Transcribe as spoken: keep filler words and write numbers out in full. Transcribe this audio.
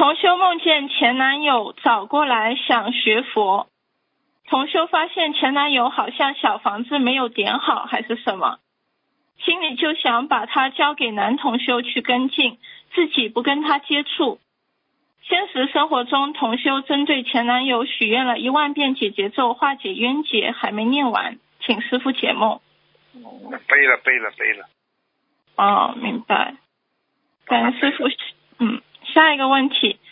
同修梦见前男友找过来想学佛，同修发现前男友好像小房子没有点好还是什么，心里就想把他交给男同修去跟进，自己不跟他接触。现实生活中，同修针对前男友许愿了一万遍解结咒化解冤结，还没念完，请师父解梦。 背了背了背了。 哦，明白。感恩师父。嗯，下一个问题，